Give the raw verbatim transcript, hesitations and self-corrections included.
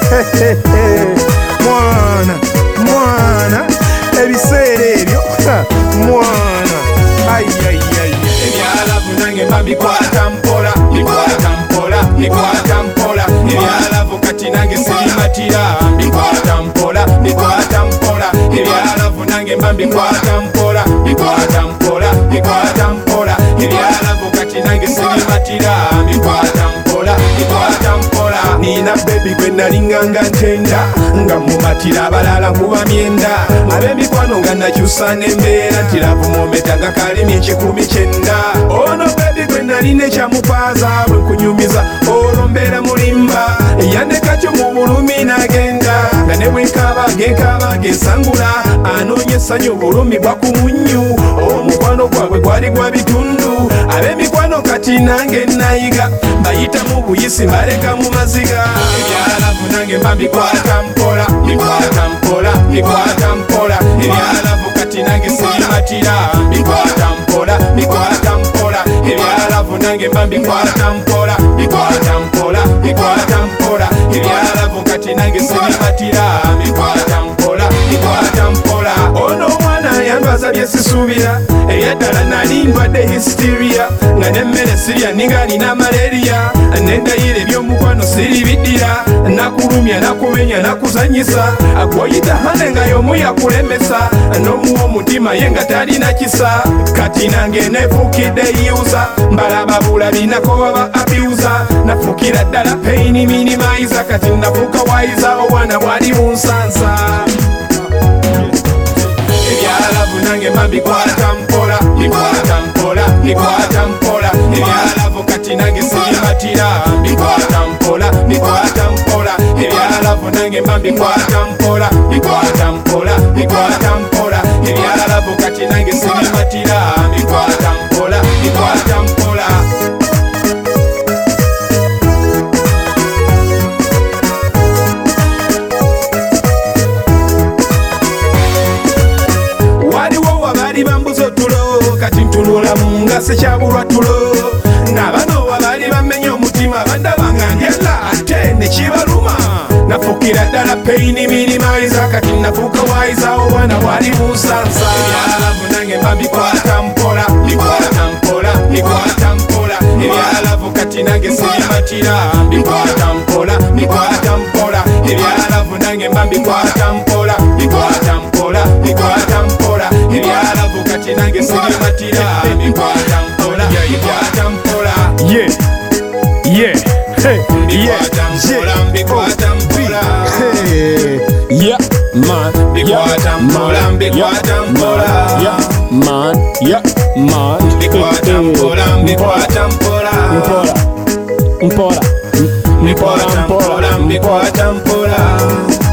mwana mwana ebiseera ebyo mwana ayayay ebyalavu nange mbabikwata mpola bikwata mpola bikwata mpola ebyalavu kati nange sibimatira bikwata mpola bikwata mpola ebyalavu nange mbabikwata mpola bikwata mpola bikwata mpola ebyalavu kati nange sibimatira bikwata mpola bikwata mpola nina bebi gwe nalinganga ntenda nga mumatira abalala nkuba myenda ab'emikwano nga nakyusa n'embeera nti lavu mometa nga kalimi ekikumi kyenda ono bebi gwe nalina ekyamupaaza bwe nkunyumiza olwo mbeera mulimba yandekakyo mu bulumi n'agenda nga ne bwenkaaba genkaaba gensangula anoonya essanyu obulumi bwa ku munnyu omukwano gwabwe gwali gwa bitundu ab'emikwano kati nange nayiga bayitamu buyisi mbaleka mu maziga ebyalavu nange mba bikwata mpola bikwata mpola bikwata mpola ebyalavu kati nange sibimatira bikwata mpola bikwata mpola ebyalavu nange mba bikwata mpola bikwata mpola bikwata mpola ebyalavu kati nange sibimatira bikwata mpola bikwata mpola ono omwana yambaza byesisuubira eyaddala nali ndwadde hysteria nga nemmere sirya ninga nina malaria nendayira ebyomukwano siribiddira nakulumya nakumenya nakuzanyisa agwoyita hane nga y'omu yakulemesa n'omuwa omutima ye nga talina kisa kati nange nefuukidde yuza mbalaba bulabi nakoba abuza nafukira ddala paini minimiza kati nafuuka wayiza obwana bwali bunsansa ebyalavu nange mba bikwata mpola bikwata mpola bikwata mpola ebyalavu kati nange sibimatira bikwata mpola bikwata mpola ebyalavu nange mba bikwata mpola bikwata mpola bikwata mpola ebyalavu kati nange sibimatira bikwata mpola bikwata mpola bambuza otulo kati ntunula munga sekyabulwa tulo nabano wabali bamenya omutima bandabanga ndyala ate nekibaluma nafukira ddala paini minimiza kati nafuuka wayiza obwana bwali bunsansa ebyalavu nange mba bikwata mpola bikwata mpola bikwata mpola ebyalavu kati nange sibimatira bikwata mpola bikwata mpola ebyalavu nange mba bikwata mpola bikwata mpola bikwata mpola ebyalavu kati nange sibimatira bikwata mpola bikwata mpola yeah yeah hey bikwata mpola bikwata mpola hey yeah man bikwata mpola bikwata mpola yeah man yeah man bikwata mpola bikwata mpola mpola mpola bikwata mpola bikwata mpola